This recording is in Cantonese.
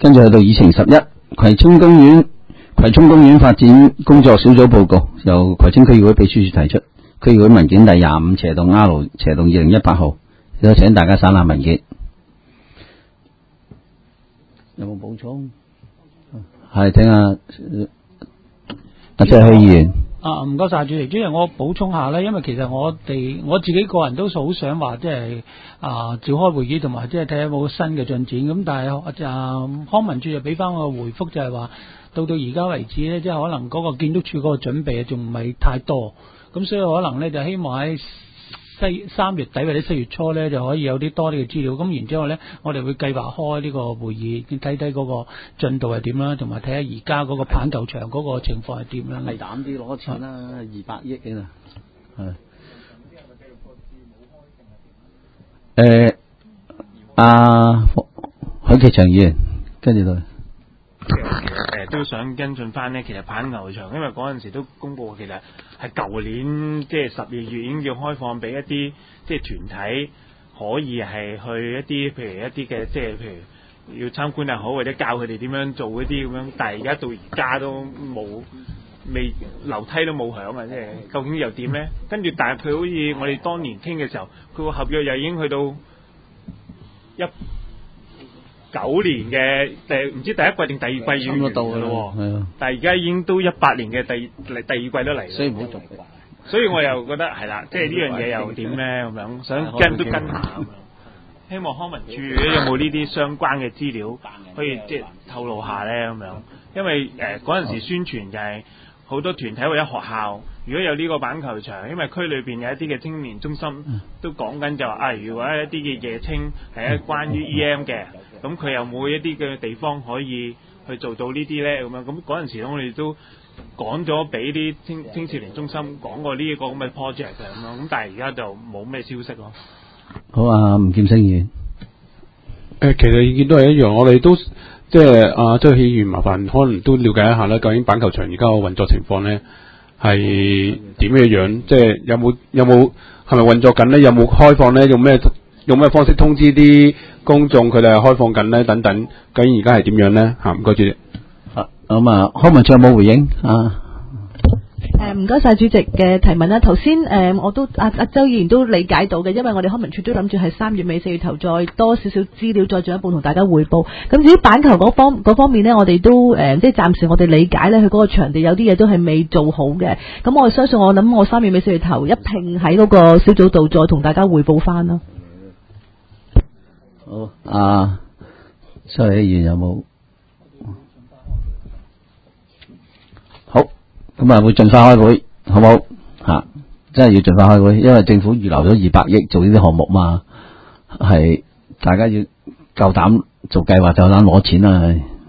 跟住去到議程11，葵涌公園發展工作小組報告，由葵青區議會秘書處提出，區議會文件第25/R/2018號，亦都請大家省覽文件。有冇補充？係聽下阿謝希議員。 唔該晒主席，我補充下咧，因為其實我自己個人都好想話，即係召開會議，同埋即係睇下有冇新嘅進展。咁但係康文署就俾翻我個回覆，就係話到而家為止咧，即係可能嗰個建築署嗰個準備仲唔係太多，咁所以可能咧就希望喺3月底或者4月初咧就可以有啲多啲嘅資料，咁然之後咧我哋會計劃開呢個會議，睇睇嗰個進度係點啦，同埋睇下而家嗰個棒球場嗰個情況係點啦。 係膽啲攞錢啦，200億嘅啦，係。許其祥議員跟住到。 都想跟進翻呢，其實棒球場，因為嗰陣時都公佈，其實係舊年即係12月已經要開放俾一啲即係團體可以係去一啲譬如一啲嘅即係譬如要參觀又好，或者教佢哋點樣做嗰啲咁樣，但係而家到而家都未樓梯都冇響啊！即係究竟又點呢？跟住但係佢好似我哋當年傾嘅時候，佢個合約又已經去到19年嘅唔知第一季定第二季要完㗎咯喎，但係而家已經都18年嘅第二季都嚟， 所以唔好做。 所以我又覺得係啦，即係呢樣嘢又點咧咁樣，想跟都跟下咁樣。希望康文署有冇呢啲相關嘅資料可以即係透露下咧咁樣，因為嗰陣時宣傳就係好多團體或者學校如果有呢個棒球場，因為區裏邊有一啲嘅青年中心都講緊就話如果一啲嘅夜青係關於 EM 嘅。咁佢有冇一啲嘅地方可以去做到呢啲咧？咁樣咁嗰陣時我哋都講咗俾啲青少年中心講過呢一個咁嘅 project 嘅咁樣，咁但係而家就冇咩消息咯。 好啊，吳劍星議員。 其實意見都係一樣，我哋都即係周議員麻煩可能都了解一下啦，究竟棒球場而家個運作情況咧係點嘅樣？即係有冇係咪運作緊咧？有冇開放咧？用咩方式通知啲公眾佢哋係開放緊咧？等等，究竟而家係點樣咧？唔該主席。 咁康文署有冇回應啊？ 唔該晒主席嘅提問啦。頭先我都阿周議員都理解到嘅，因為我哋康文署都諗住係3月尾4月頭再多少少資料，再進一步同大家匯報。咁至於板球嗰方面呢，我哋都即係暫時我哋理解呢，佢嗰個場地有啲嘢都係未做好嘅。咁我相信我諗我3月尾4月頭一併喺嗰個小組度再同大家匯報翻咯。 好，周議員有冇？好，咁會盡快開會，好冇？真係要盡快開會，因為政府預留咗200億做呢啲項目嘛，係大家要夠膽做計劃，就夠膽攞錢啦。